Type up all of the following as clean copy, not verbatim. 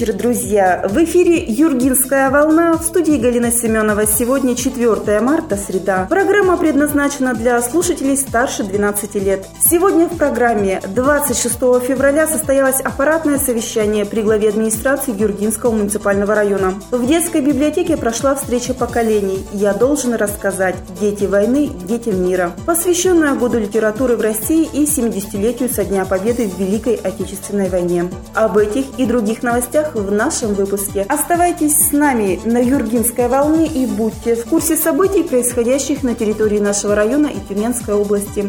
вечер, друзья! В эфире «Юргинская волна», в студии Галина Семенова. Сегодня 4 марта, среда. Программа предназначена для слушателей старше 12 лет. Сегодня в программе 26 февраля состоялось аппаратное совещание при главе администрации Юргинского муниципального района. В детской библиотеке прошла встреча поколений «Я должен рассказать. Дети войны детям мира», посвященная Году литературы в России и 70-летию со Дня Победы в Великой Отечественной войне. Об этих и других новостях в нашем выпуске. Оставайтесь с нами на Юргинской волне и будьте в курсе событий, происходящих на территории нашего района и Тюменской области.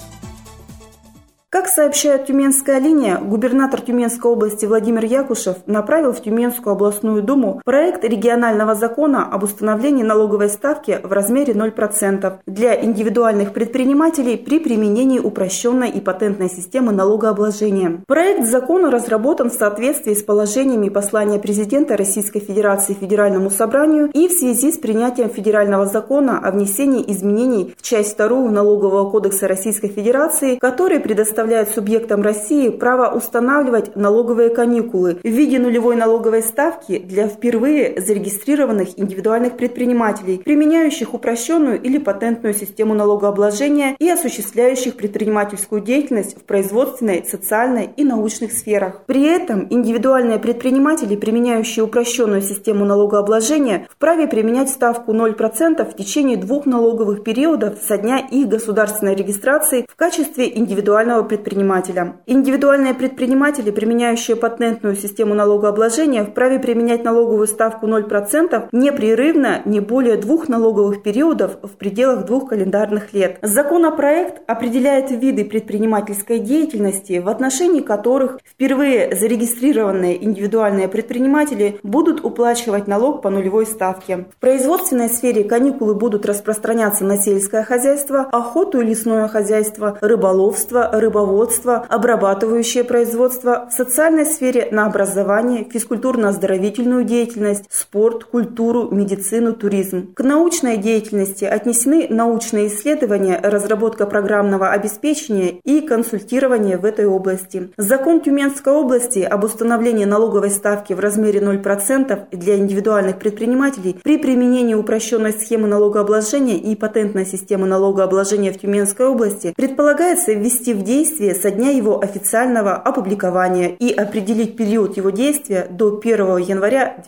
Как сообщает «Тюменская линия», губернатор Тюменской области Владимир Якушев направил в Тюменскую областную думу проект регионального закона об установлении налоговой ставки в размере 0% для индивидуальных предпринимателей при применении упрощенной и патентной системы налогообложения. Проект закона разработан в соответствии с положениями послания президента Российской Федерации Федеральному собранию и в связи с принятием федерального закона о внесении изменений в часть 2 Налогового кодекса Российской Федерации, который предоставляет субъектам России право устанавливать налоговые каникулы в виде нулевой налоговой ставки для впервые зарегистрированных индивидуальных предпринимателей, применяющих упрощенную или патентную систему налогообложения и осуществляющих предпринимательскую деятельность в производственной, социальной и научных сферах. При этом индивидуальные предприниматели, применяющие упрощенную систему налогообложения, вправе применять ставку 0% в течение 2 налоговых периодов со дня их государственной регистрации в качестве индивидуального предпринимателя. Индивидуальные предприниматели, применяющие патентную систему налогообложения, вправе применять налоговую ставку 0% непрерывно не более 2 налоговых периодов в пределах 2 календарных лет. Законопроект определяет виды предпринимательской деятельности, в отношении которых впервые зарегистрированные индивидуальные предприниматели будут уплачивать налог по нулевой ставке. В производственной сфере каникулы будут распространяться на сельское хозяйство, охоту и лесное хозяйство, рыболовство, рыбоводство, обрабатывающее производство, в социальной сфере на образование, физкультурно-оздоровительную деятельность, спорт, культуру, медицину, туризм. К научной деятельности отнесены научные исследования, разработка программного обеспечения и консультирование в этой области. Закон Тюменской области об установлении налоговой ставки в размере 0% для индивидуальных предпринимателей при применении упрощенной схемы налогообложения и патентной системы налогообложения в Тюменской области предполагается ввести в действие со дня его официального опубликования и определить период его действия до 1 января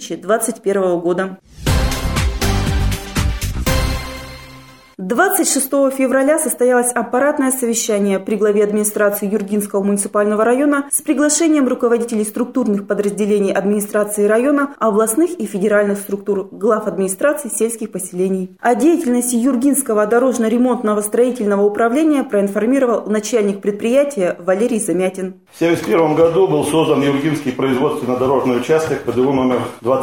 2021 года. 26 февраля состоялось аппаратное совещание при главе администрации Юргинского муниципального района с приглашением руководителей структурных подразделений администрации района, областных и федеральных структур, глав администрации сельских поселений. О деятельности Юргинского дорожно-ремонтного строительного управления проинформировал начальник предприятия Валерий Замятин. В 1971 году был создан Юргинский производственно-дорожный участок ПДУ номер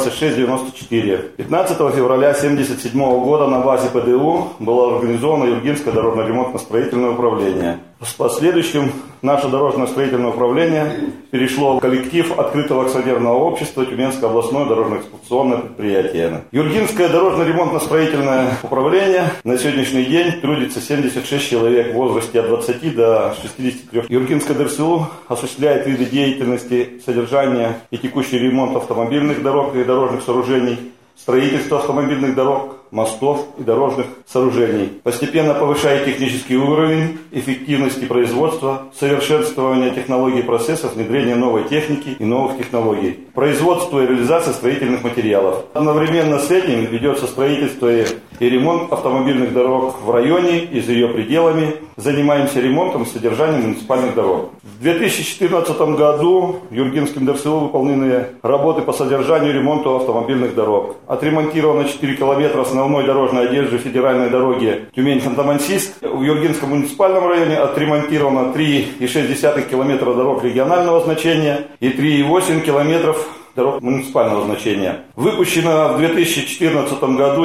2694. 15 февраля 1977 года на базе ПДУ было организовано Юргинское дорожно-ремонтно-строительное управление. В последующем наше дорожно-строительное управление перешло в коллектив открытого акционерного общества Тюменское областное дорожно-эксплуатационное предприятие. Юргинское дорожно-ремонтно-строительное управление на сегодняшний день трудится 76 человек в возрасте от 20 до 63. Юргинское ДРСУ осуществляет виды деятельности содержания и текущий ремонт автомобильных дорог и дорожных сооружений, строительство автомобильных дорог, мостов и дорожных сооружений, постепенно повышая технический уровень эффективности производства, совершенствование технологий процессов, внедрение новой техники и новых технологий, производство и реализация строительных материалов. Одновременно с этим ведется строительство и ремонт автомобильных дорог в районе и за ее пределами. Занимаемся ремонтом и содержанием муниципальных дорог. В 2014 году Юргинским ДРСУ выполнены работы по содержанию и ремонту автомобильных дорог. Отремонтировано 4 километра основной дорожной одежды федеральной дороги Тюмень-Ханты-Мансийск. В Юргинском муниципальном районе отремонтировано 3,6 километра дорог регионального значения и 3,8 километров дорог муниципального значения. Выпущено в 2014 году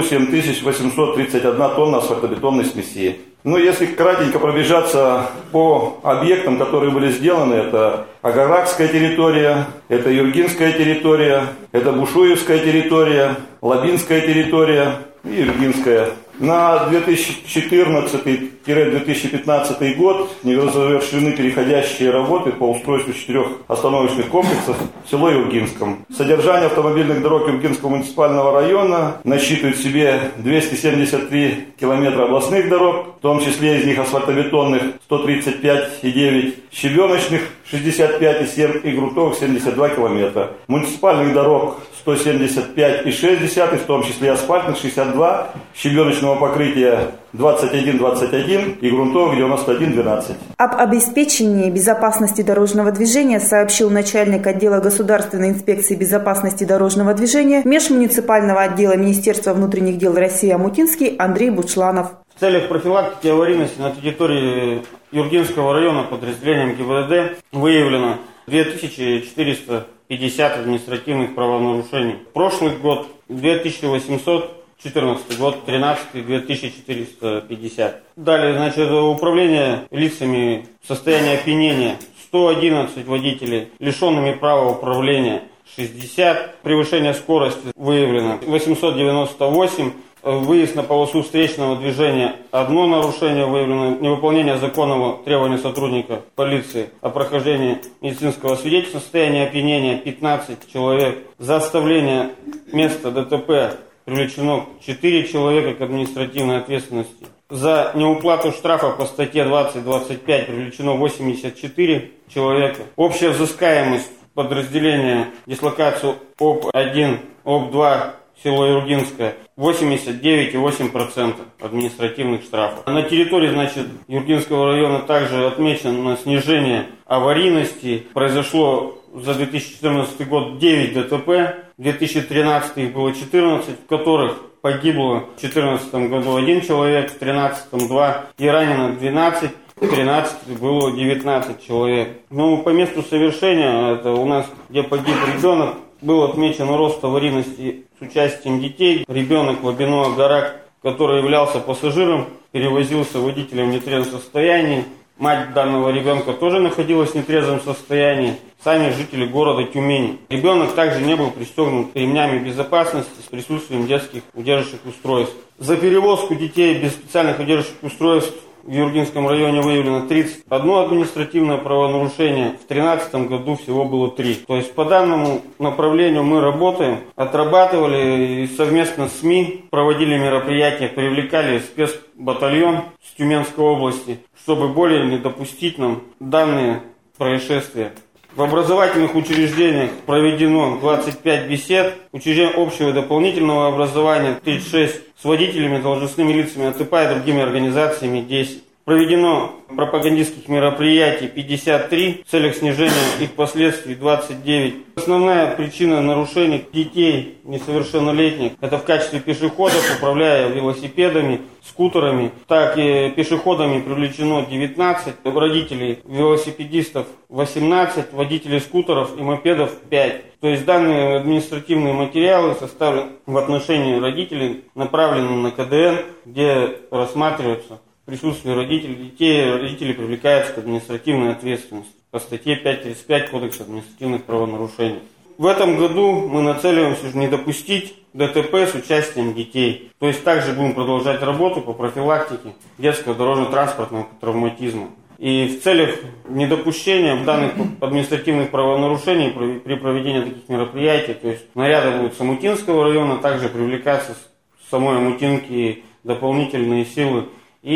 7831 тонна асфальтобетонной смеси. Если кратенько пробежаться по объектам, которые были сделаны, это Агаракская территория, это Юргинская территория, это Бушуевская территория, Лабинская территория и Юргинская На 2014-2015 год не завершены переходящие работы по устройству 4 остановочных комплексов в село Юргинском. Содержание автомобильных дорог Юргинского муниципального района насчитывает в себе 273 километра областных дорог, в том числе из них асфальтобетонных 135,9, щебеночных 65,7 и грунтовых 72 километра. Муниципальных дорог 175,6, в том числе асфальтных 62, щебеночного покрытия 21,21 и грунтовых 91,12. Об обеспечении безопасности дорожного движения сообщил начальник отдела Государственной инспекции безопасности дорожного движения межмуниципального отдела Министерства внутренних дел России Омутинский Андрей Бучланов. В целях профилактики аварийности на территории Юргинского района подразделением ГИБДД выявлено 2450 административных правонарушений. Прошлый год 2814, год 13 2450. Далее, управление лицами в состоянии опьянения 111 водителей, лишенными права управления 60, превышение скорости выявлено 898. Выезд на полосу встречного движения – 1 нарушение выявлено, невыполнение законного требования сотрудника полиции о прохождении медицинского свидетельства, состояние опьянения – 15 человек, за оставление места ДТП привлечено 4 человека к административной ответственности, за неуплату штрафа по статье 20-25 привлечено 84 человека, общая взыскаемость подразделения дислокацию ОП-1, ОП-2, село Юргинское, 89,8% административных штрафов. На территории, Юргинского района также отмечено снижение аварийности. Произошло за 2014 год 9 ДТП, в 2013 их было 14, в которых погибло в 2014 году 1 человек, в 2013 2 и ранено 12. В 2013 было 19 человек. По месту совершения, это у нас, где погиб ребенок, был отмечен рост аварийности с участием детей. Ребенок Лобино Агарак, который являлся пассажиром, перевозился водителем в нетрезвом состоянии. Мать данного ребенка тоже находилась в нетрезвом состоянии. Сами жители города Тюмени. Ребенок также не был пристегнут ремнями безопасности с присутствием детских удерживающих устройств. За перевозку детей без специальных удерживающих устройств в Юргинском районе выявлено 31 административное правонарушение, в 2013 году всего было 3. То есть по данному направлению мы работаем, отрабатывали и совместно с СМИ проводили мероприятия, привлекали спецбатальон с Тюменской области, чтобы более не допустить нам данные происшествия. В образовательных учреждениях проведено 25 бесед, учреждения общего и дополнительного образования 36, с водителями, должностными лицами АТП и другими организациями 10. Проведено пропагандистских мероприятий 53, в целях снижения их последствий 29. Основная причина нарушений детей несовершеннолетних – это в качестве пешеходов, управляя велосипедами, скутерами. Так и пешеходами привлечено 19, родителей велосипедистов 18, водителей скутеров и мопедов 5. То есть данные административные материалы составлены в отношении родителей, направлены на КДН, где рассматриваются присутствие родителей, детей, родители привлекаются к административной ответственности по статье 5.35 Кодекса административных правонарушений. В этом году мы нацеливаемся не допустить ДТП с участием детей. То есть также будем продолжать работу по профилактике детского дорожно-транспортного травматизма. И в целях недопущения данных административных правонарушений при проведении таких мероприятий, то есть наряды будут с Омутинского района, также привлекаться с самой Омутинки дополнительные силы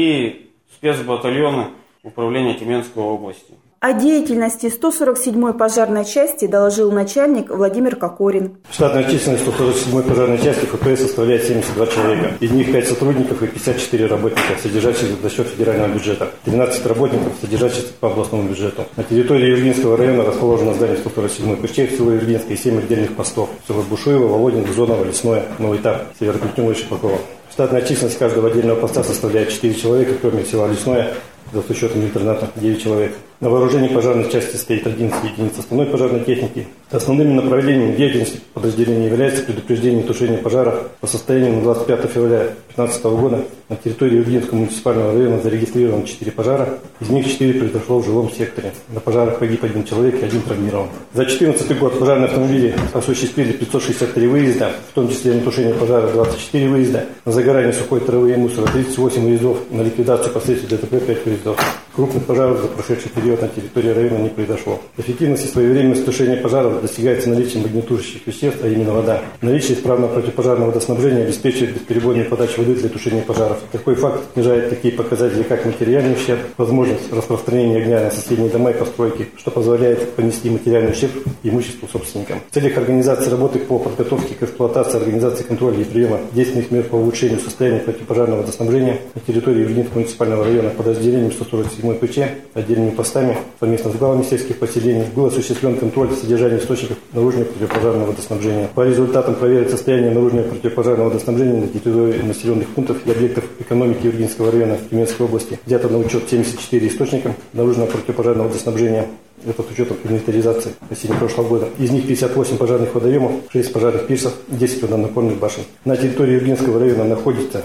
и спецбатальона управления Тюменской области. О деятельности 147-й пожарной части доложил начальник Владимир Кокорин. Штатная численность 147-й пожарной части ФПС составляет 72 человека. Из них 5 сотрудников и 54 работника, содержащихся за счет федерального бюджета. 13 работников, содержащихся по областному бюджету. На территории Юргинского района расположено здание 147-й ПЧ в село Юргинское и 7 отдельных постов. Село Бушуево, Володин, Зоново, Лесное, Новый Этап, Северокультюмова и Шипакова. Штатная численность каждого отдельного поста составляет 4 человека, кроме села Лесное, за учетом интерната 9 человек. На вооружении пожарной части стоит 11 единиц основной пожарной техники. Основными направлениями деятельности подразделения является предупреждение и тушение пожаров. По состоянию на 25 февраля 2015 года на территории Юргинского муниципального района зарегистрировано 4 пожара. Из них 4 произошло в жилом секторе. На пожарах погиб 1 человек и 1 травмирован. За 2014 год пожарные автомобили осуществили 563 выезда, в том числе на тушение пожара 24 выезда, на загорание сухой травы и мусора 38 выездов, на ликвидацию последствий ДТП 5 выездов. Крупных пожаров за прошедший период на территории района не произошло. Эффективность и своевременность тушения пожаров достигается наличием огнетушащих веществ, а именно вода. Наличие исправного противопожарного водоснабжения обеспечивает бесперебойную подачу воды для тушения пожаров. Такой факт снижает такие показатели, как материальный ущерб, возможность распространения огня на соседние дома и постройки, что позволяет понести материальный ущерб имуществу собственникам. В целях организации работы по подготовке к эксплуатации, организации контроля и приема действенных мер по улучшению состояния противопожарного водоснабжения на территории Юргинского муниципального района подразделением 147 ПЧ, отдельными постами, совместно с главами сельских поселений, был осуществлен контроль содержания источников наружного противопожарного водоснабжения. По результатам проверить состояние наружного противопожарного водоснабжения на территории населенных пунктов и объектов экономики Юргинского района Тюменской области взято на учет 74 источника наружного противопожарного водоснабжения. Это с учетом инвентаризации осени прошлого года. Из них 58 пожарных водоемов, 6 пожарных пирсов, 10 водонапорных башен. На территории Юргинского района находится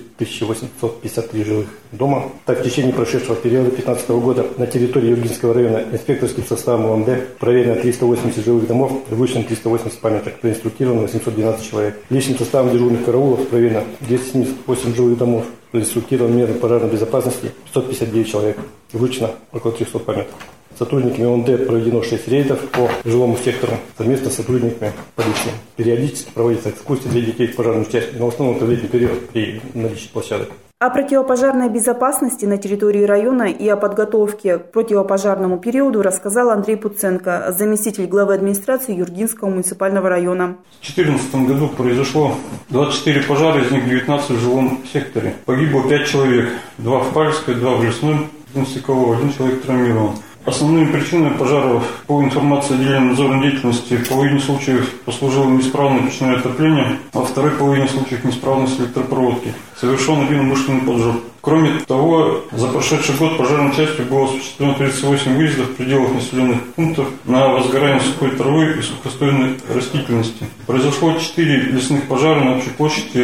4853 жилых дома. Так, в течение прошедшего периода 2015 года на территории Юргинского района инспекторским составом ОМД проверено 380 жилых домов, вручено 380 памяток, проинструктировано 812 человек. Личным составом дежурных караулов проверено 278 жилых домов, проинструктировано меры пожарной безопасности 559 человек, вручено около 300 памяток. Сотрудниками ОМД проведено 6 рейдов по жилому сектору совместно с сотрудниками полиции. Периодически проводятся экскурсии для детей в пожарную часть, но в основном это в летний период при наличии площадок. О противопожарной безопасности на территории района и о подготовке к противопожарному периоду рассказал Андрей Пуценко, заместитель главы администрации Юргинского муниципального района. В 2014 году произошло 24 пожара, из них 19 в жилом секторе. Погибло 5 человек, 2 в Павельской, 2 в Лесном, 1 в Стекловом, 1 человек травмирован. Основными причинами пожаров по информации отделения надзорной деятельности в половине случаев послужило неисправное печное отопление, а во второй половине случаев неисправность электропроводки. Совершен один умышленный поджог. Кроме того, за прошедший год пожарной частью было осуществлено 38 выездов в пределах населенных пунктов на возгорание сухой травы и сухостойной растительности. Произошло 4 лесных пожара на общей площади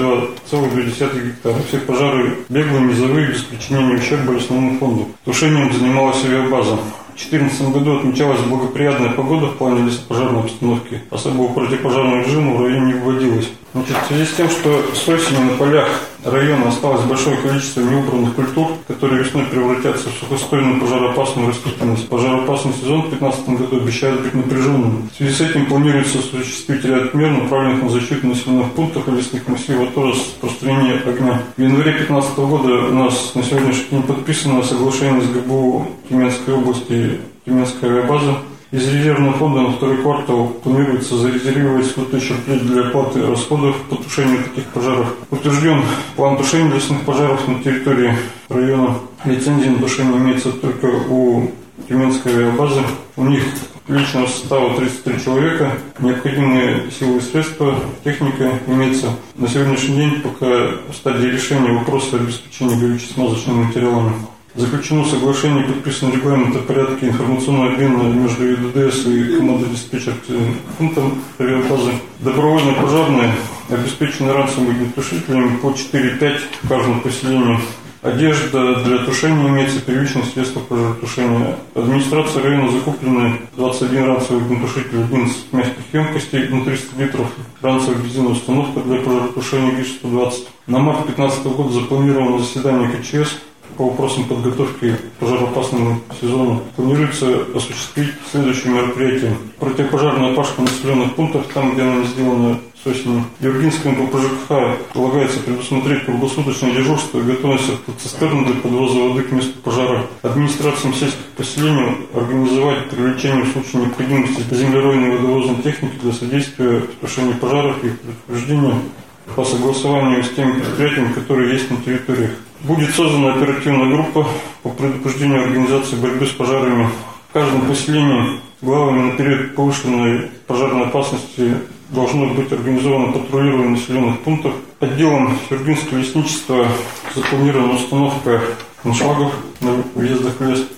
22,2 гектара. Все пожары беглые, низовые, без причинения ущерба лесному фонду. Тушением занималась авиабаза. В 2014 году отмечалась благоприятная погода в плане лесопожарной обстановки. Особого противопожарного режима в районе не вводилось. В связи с тем, что с осени на полях района осталось большое количество неубранных культур, которые весной превратятся в сухостойную пожароопасную растительность. Пожароопасный сезон в 2015 году обещает быть напряженным. В связи с этим планируется осуществить ряд мер, направленных на защиту населенных пунктов и лесных массивов от распространения огня. В январе 2015 года у нас на сегодняшний день подписано соглашение с ГБУ Тюменской области, Тюменская авиабаза. Из резервного фонда на второй квартал планируется зарезервировать 100 тысяч рублей для оплаты расходов по тушению таких пожаров. Утвержден план тушения лесных пожаров на территории района. Лицензия на тушение имеется только у Тюменской авиабазы. У них личного состава 33 человека, необходимые силы и средства, техника имеется. На сегодняшний день пока в стадии решения вопроса обеспечения горюче-смазочными материалами. Заключено соглашение, подписан регламент о порядке информационного обмена между ЮДДС и командой диспетчерским пунктом авиабазы. Добровольно пожарные обеспечены ранцевыми огнетушителями по 4-5 в каждом поселении. Одежда для тушения имеется, первичное средство пожаротушения. Администрация района закуплена 21 ранцевый огнетушитель, 11 мягких емкостей на 300 литров, ранцевая бензиновая установка для пожаротушения ГИС-120. На март 2015 года запланировано заседание КЧС по вопросам подготовки к пожароопасному сезону. Планируется осуществить следующие мероприятия. Противопожарная пашка в населенных пунктах, там, где она не сделана с осени. Юргинскому ПЖКХ полагается предусмотреть круглосуточное дежурство и готовность автоцистерн для подвоза воды к месту пожара. Администрациям сельских поселений организовать привлечение в случае необходимости землеройной и водовозной техники для содействия в тушении пожаров и предупреждения по согласованию с теми предприятиями, которые есть на территориях. Будет создана оперативная группа по предупреждению организации борьбы с пожарами. В каждом поселении главами на период повышенной пожарной опасности должно быть организовано патрулирование населенных пунктов. Отделом Юргинского лесничества запланирована установка аншлагов на въездах в лес.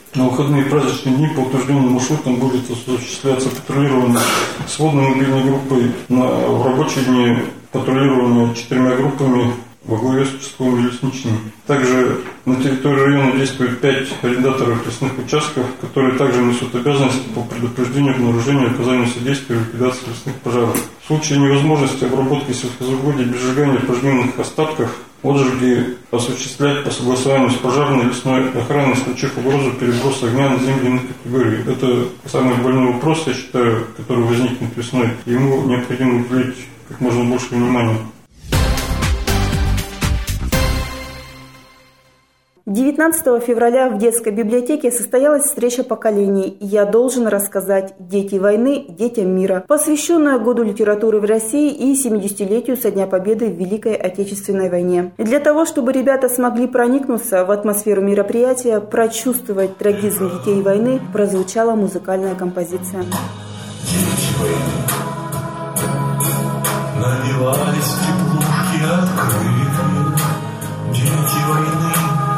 На выходные и праздничные дни по утвержденным маршрутам будет осуществляться патрулирование сводной мобильной группой, в рабочие дни патрулирование 4 группами во главе с участковыми лесничими. Также на территории района действует 5 арендаторов лесных участков, которые также несут обязанности по предупреждению, обнаружению, оказанию содействия и ликвидации лесных пожаров. В случае невозможности обработки сельхозугодий без сжигания пожнивных остатков, отжиги осуществлять по согласованию с пожарной лесной охраной, исключив угрозу переброса огня на земли иных категорий. Это самый больной вопрос, я считаю, который возникнет весной. Ему необходимо уделить как можно больше внимания. 19 февраля в детской библиотеке состоялась встреча поколений «Я должен рассказать. Дети войны детям мира», посвященная Году литературы в России и 70-летию со Дня Победы в Великой Отечественной войне. Для того, чтобы ребята смогли проникнуться в атмосферу мероприятия, прочувствовать трагизм детей войны, прозвучала музыкальная композиция. Дети войны набивались теплушки открытые, дети войны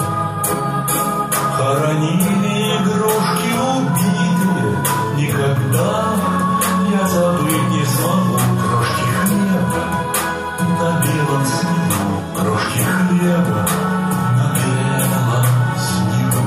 хоронили игрушки убитые. Никогда я забыть не смогу крошки хлеба на белом снегу, крошки хлеба на белом снегу.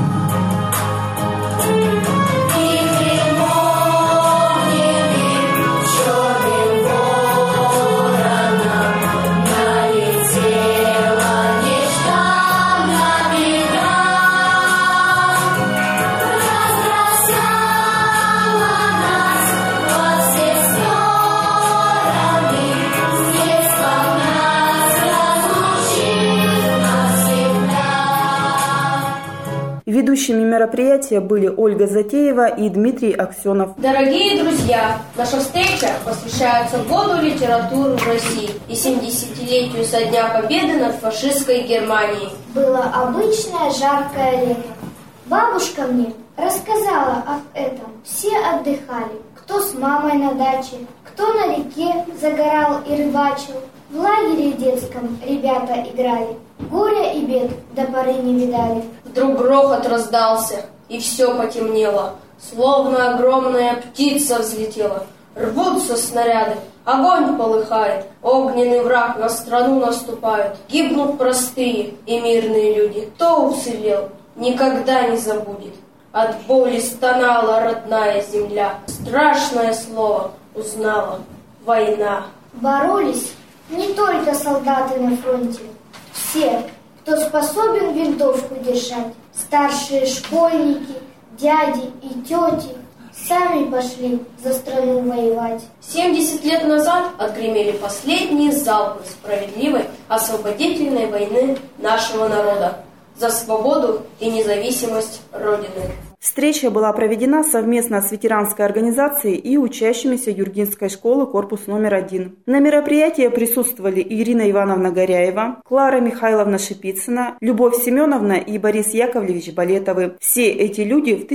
Ведущими мероприятия были Ольга Затеева и Дмитрий Аксенов. Дорогие друзья, наша встреча посвящается Году литературы в России и 70-летию со Дня Победы над фашистской Германией. Было обычное жаркое лето. Бабушка мне рассказала об этом. Все отдыхали. Кто с мамой на даче, кто на реке загорал и рыбачил. В лагере детском ребята играли. Горя и бед до поры не видали. Вдруг грохот раздался, и все потемнело. Словно огромная птица взлетела. Рвутся снаряды, огонь полыхает. Огненный враг на страну наступает. Гибнут простые и мирные люди. Кто уцелел, никогда не забудет. От боли стонала родная земля. Страшное слово узнала — война. Боролись не только солдаты на фронте. Все, кто способен винтовку держать. Старшие школьники, дяди и тети сами пошли за страну воевать. 70 лет назад отгремели последние залпы справедливой освободительной войны нашего народа за свободу и независимость Родины. Встреча была проведена совместно с ветеранской организацией и учащимися Юргинской школы корпус номер 1. На мероприятии присутствовали Ирина Ивановна Горяева, Клара Михайловна Шипицына, Любовь Семеновна и Борис Яковлевич Балетовы. Все эти люди в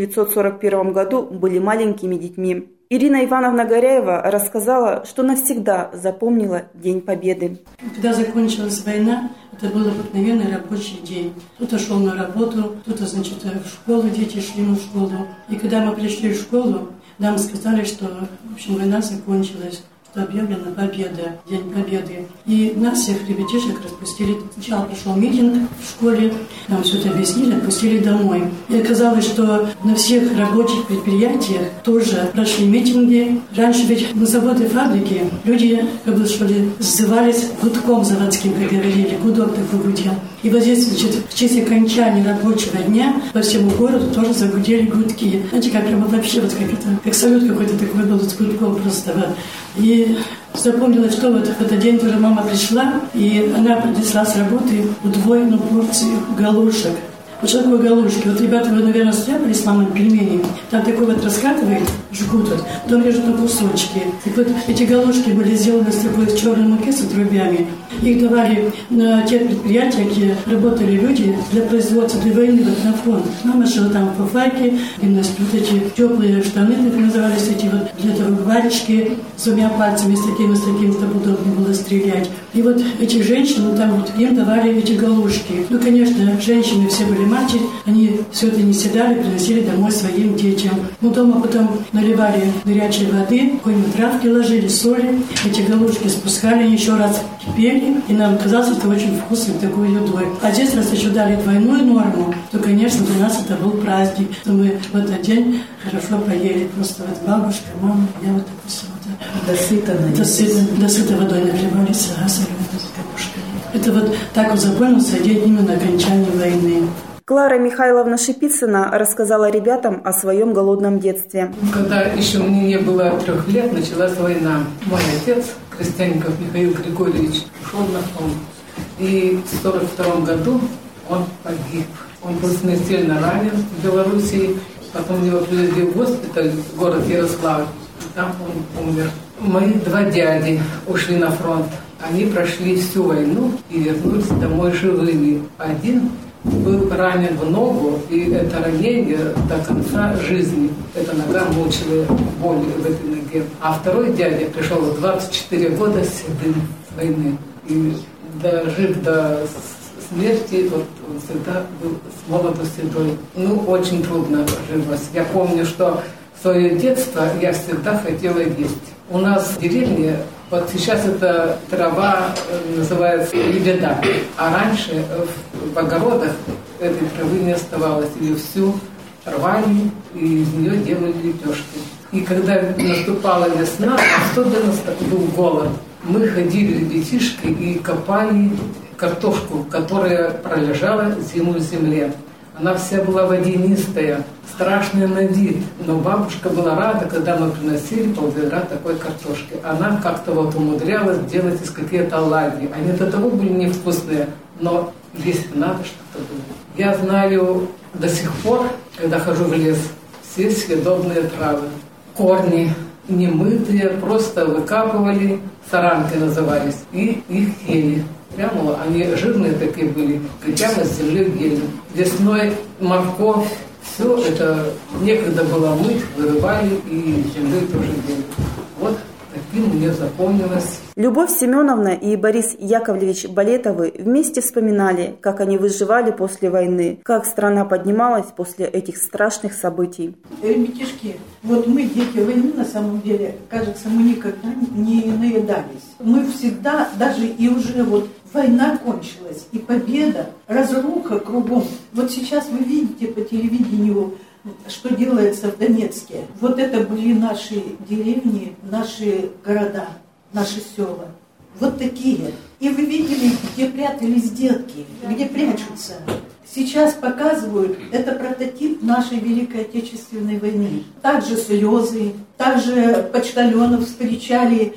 1941 году были маленькими детьми. Ирина Ивановна Горяева рассказала, что навсегда запомнила День Победы. Когда закончилась война, это был обыкновенный рабочий день. Кто-то шел на работу, кто-то, значит, в школу, дети шли в школу. И когда мы пришли в школу, нам сказали, что, в общем, война закончилась, что объявлена победа, День Победы. И нас, всех ребятишек, распустили. Сначала прошел митинг в школе, нам все это объяснили, отпустили домой. И оказалось, что на всех рабочих предприятиях тоже прошли митинги. Раньше ведь на заводы, фабрики люди, как бы, что ли, сзывались гудком заводским, как говорили, гудок такой гудел. И вот здесь, значит, в честь окончания рабочего дня по всему городу тоже загудели гудки. Знаете, как вообще, вот как это, как салют какой-то такой был с гудком просто. Вот. И запомнила, что вот в этот день тоже мама пришла, и она принесла с работы удвоенную порцию галушек. Вот что такое галушки? Вот, ребята, вы, наверное, стряпали с мамой пельмени. Там такой вот раскатывает жгут, потом режут на кусочки. И вот эти галушки были сделаны с такой черной муки с отрубями. Их давали на те предприятия, где работали люди для производства, для войны на фронт. Мама шила там фуфайки, вот эти теплые штаны, так назывались, эти вот где-то варежки с двумя пальцами, с таким, чтобы удобно было стрелять. И вот этих женщин, там вот им давали эти галушки. Ну, конечно, женщины все были матери, они все это не съедали, приносили домой своим детям. Ну, дома потом наливали горячей воды, какой-нибудь травки ложили, соли, эти галушки спускали, еще раз кипели, и нам казалось, что очень вкусной такой едой. А здесь, раз еще дали двойную норму, то, конечно, для нас это был праздник, что мы в этот день хорошо поели. Просто вот бабушка, мама, я вот так вот до сыта водой нагревались, а соленой галушкой. Это вот так вот запомнился день именно окончания войны. Клара Михайловна Шипицына рассказала ребятам о своем голодном детстве. Когда еще мне не было 3 лет, началась война. Мой отец, Крестьянников Михаил Григорьевич, ушел на фронт. И в 1942 году он погиб. Он был смертельно ранен в Белоруссии. Потом его привезли в госпиталь, в город Ярославль. Там он умер. Мои 2 дяди ушли на фронт. Они прошли всю войну и вернулись домой живыми. Один был ранен в ногу, и это ранение до конца жизни. Эта нога мучила боли в этой ноге. А второй дядя пришел в 24 года седым с войны. И дожив до смерти, вот он всегда был с молоду седой. Ну, очень трудно жилось. Я помню, что в свое детство я всегда хотела есть. У нас в деревне, вот сейчас это трава называется лебеда, а раньше в огородах этой травы не оставалось. Ее всю рвали и из нее делали лепешки. И когда наступала весна, особенно был голод, мы ходили ребятишки и копали картошку, которая пролежала зиму в земле. Она вся была водянистая, страшная на вид. Но бабушка была рада, когда мы приносили пол-ведра такой картошки. Она как-то вот умудрялась делать из какие-то оладьи. Они до того были невкусные, но есть надо что-то было. Я знаю до сих пор, когда хожу в лес, все съедобные травы. Корни немытые, просто выкапывали, саранки назывались, и их ели. Прямо они жирные такие были, прямо с земли ели. Весной морковь, все это некогда было мыть, вырывали и с земли тоже ели. Вот таким мне запомнилось. Любовь Семеновна и Борис Яковлевич Балетовы вместе вспоминали, как они выживали после войны, как страна поднималась после этих страшных событий. Ребятишки, вот мы, дети войны, на самом деле, кажется, мы никогда не наедались. Мы всегда, даже и уже вот война кончилась, и победа, разруха кругом. Вот сейчас вы видите по телевидению, что делается в Донецке. Вот это были наши деревни, наши города, наши села. Вот такие. И вы видели, где прятались детки, где прячутся. Сейчас показывают, это прототип нашей Великой Отечественной войны. Также слезы, также почтальонов встречали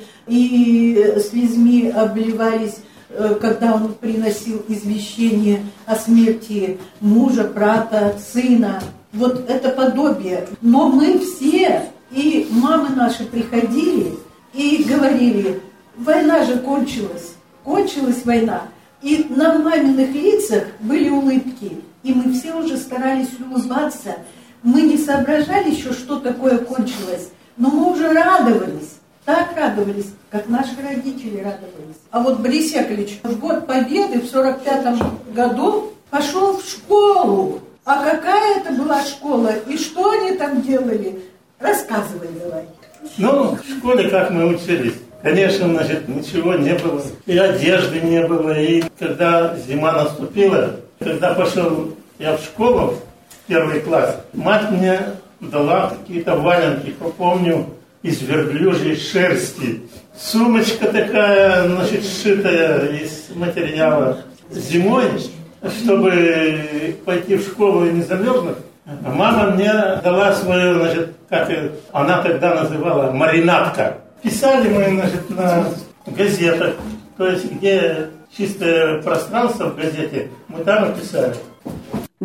и слезами обливались, когда он приносил извещение о смерти мужа, брата, сына. Вот это подобие. Но мы все, и мамы наши приходили и говорили, война же кончилась, кончилась война. И на маминых лицах были улыбки, и мы все уже старались улыбаться. Мы не соображали еще, что такое кончилось, но мы уже радовались, так радовались, как наши родители радовались. А вот Борис Яковлевич в год Победы в 1945 году пошел в школу. А какая это была школа и что они там делали? Рассказывай давай. Ну, в школе как мы учились. Конечно, значит, ничего не было. И одежды не было. И когда зима наступила, когда пошел я в школу, в 1 класс, мать мне дала какие-то валенки, помню, из верблюжьей шерсти. Сумочка такая, значит, сшитая из материала. Зимой, чтобы пойти в школу и не замерзнуть, мама мне дала свою, значит, как она тогда называла, маринадка. Писали мы, значит, на газетах, то есть где чистое пространство в газете, мы там и писали.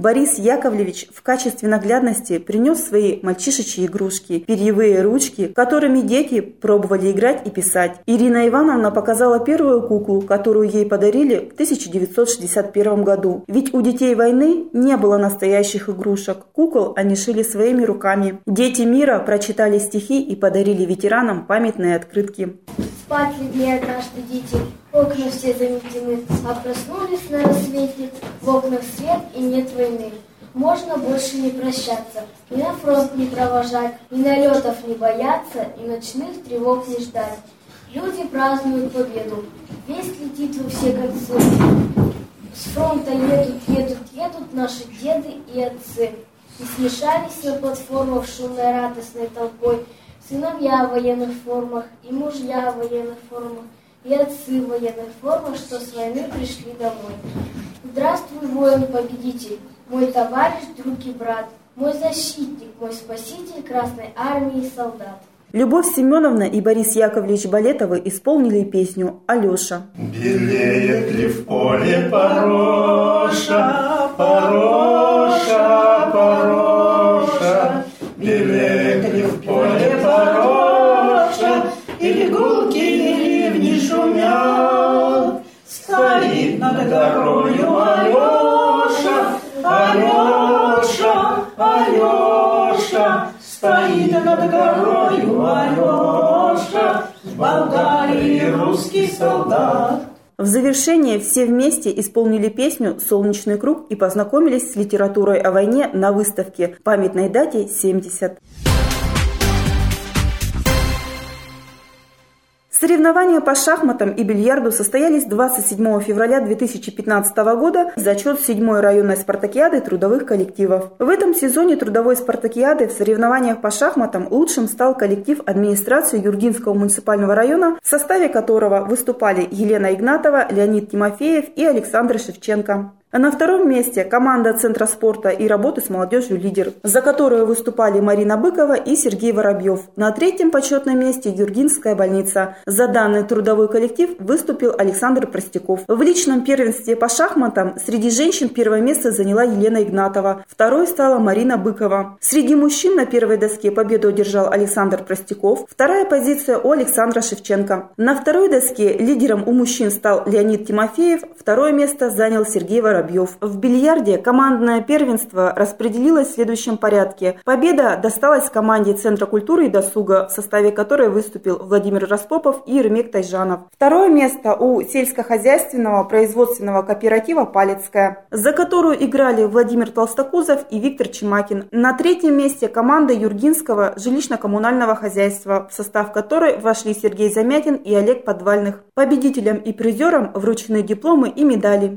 Борис Яковлевич в качестве наглядности принес свои мальчишечьи игрушки, перьевые ручки, которыми дети пробовали играть и писать. Ирина Ивановна показала первую куклу, которую ей подарили в 1961 году. Ведь у детей войны не было настоящих игрушек. Кукол они шили своими руками. Дети мира прочитали стихи и подарили ветеранам памятные открытки. Спать легли однажды дети, окна все заметены, а проснулись на рассвете, в окнах свет и нет войны. Можно больше не прощаться, и на фронт не провожать, и налетов не бояться, и ночных тревог не ждать. Люди празднуют победу, весть летит во все концы. С фронта едут наши деды и отцы. И смешались на платформах шумной радостной толпой сыновья в военных формах, и мужья в военных формах, и отцы в военных формах, что с войны пришли домой. Здравствуй, воин-победитель, мой товарищ, друг и брат, мой защитник, мой спаситель Красной Армии солдат. Любовь Семеновна и Борис Яковлевич Балетовы исполнили песню «Алеша». Белеет ли в поле пороша, пороша, пороша, белеет ли в поле пороша, или гулки, или ливни шумят, стоит над горою Алеша, Алеша, Алеша. Стоит над горою Алеша, в Болгарии русский солдат. В завершение все вместе исполнили песню «Солнечный круг» и познакомились с литературой о войне на выставке памятной дате 70. Соревнования по шахматам и бильярду состоялись 27 февраля 2015 года в зачет 7-й районной спартакиады трудовых коллективов. В этом сезоне трудовой спартакиады в соревнованиях по шахматам лучшим стал коллектив администрации Юргинского муниципального района, в составе которого выступали Елена Игнатова, Леонид Тимофеев и Александр Шевченко. На втором месте команда Центра спорта и работы с молодежью «Лидер», за которую выступали Марина Быкова и Сергей Воробьев. На третьем почетном месте Юргинская больница. За данный трудовой коллектив выступил Александр Простяков. В личном первенстве по шахматам среди женщин первое место заняла Елена Игнатова, второй стала Марина Быкова. Среди мужчин на первой доске победу одержал Александр Простяков, вторая позиция у Александра Шевченко. На второй доске лидером у мужчин стал Леонид Тимофеев, второе место занял Сергей Воробьев. В бильярде командное первенство распределилось в следующем порядке. Победа досталась команде Центра культуры и досуга, в составе которой выступил Владимир Распопов и Ермек Тайжанов. Второе место у сельскохозяйственного производственного кооператива «Палецкая», за которую играли Владимир Толстокузов и Виктор Чемакин. На третьем месте команда Юргинского жилищно-коммунального хозяйства, в состав которой вошли Сергей Замятин и Олег Подвальных. Победителям и призерам вручены дипломы и медали.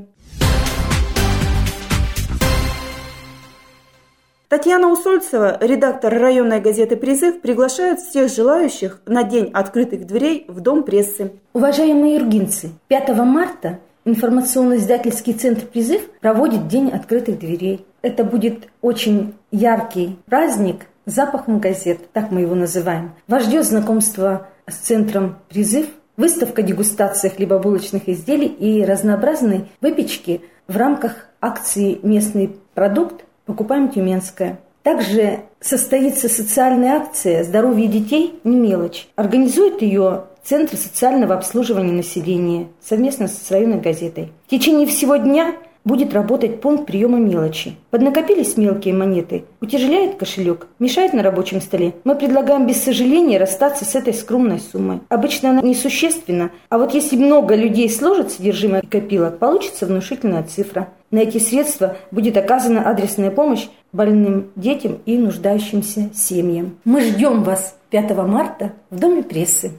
Татьяна Усольцева, редактор районной газеты «Призыв», приглашает всех желающих на День открытых дверей в Дом прессы. Уважаемые юргинцы, 5 марта информационно-издательский центр «Призыв» проводит День открытых дверей. Это будет очень яркий праздник с запахом газет, так мы его называем. Вас ждет знакомство с центром «Призыв», выставка дегустации хлебобулочных изделий и разнообразной выпечки в рамках акции «Местный продукт. Покупаем тюменское». Также состоится социальная акция «Здоровье детей не мелочь». Организует ее Центр социального обслуживания населения совместно с районной газетой. В течение всего дня будет работать пункт приема мелочи. Поднакопились мелкие монеты, утяжеляет кошелек, мешает на рабочем столе. Мы предлагаем без сожаления расстаться с этой скромной суммой. Обычно она несущественна, а вот если много людей сложат содержимое копилок, получится внушительная цифра. На эти средства будет оказана адресная помощь больным детям и нуждающимся семьям. Мы ждем вас 5 марта в Доме прессы.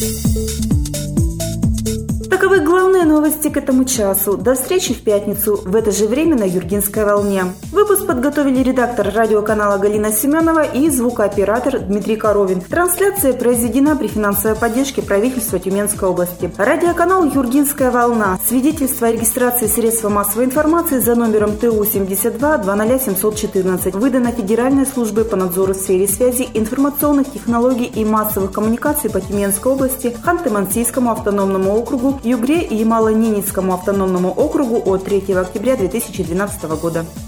Таковы главные новости к этому часу. До встречи в пятницу в это же время на Юргинской волне. Выпуск подготовили редактор радиоканала Галина Семенова и звукооператор Дмитрий Коровин. Трансляция произведена при финансовой поддержке правительства Тюменской области. Радиоканал Юргинская волна. Свидетельство о регистрации средства массовой информации за номером ТУ 72 20714 выдано Федеральной службой по надзору в сфере связи, информационных технологий и массовых коммуникаций по Тюменской области, Ханты-Мансийскому автономному округу, Югре и Ямало-Ненецкому автономному округу от 3 октября 2012 года.